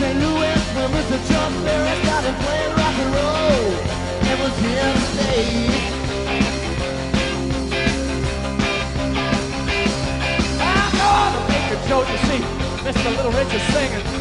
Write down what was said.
St. Louis, where Mr. John Ferry started playing rock and roll, and was here to stay. I'm gonna make a joke, you see, Mr. Little Richard singing.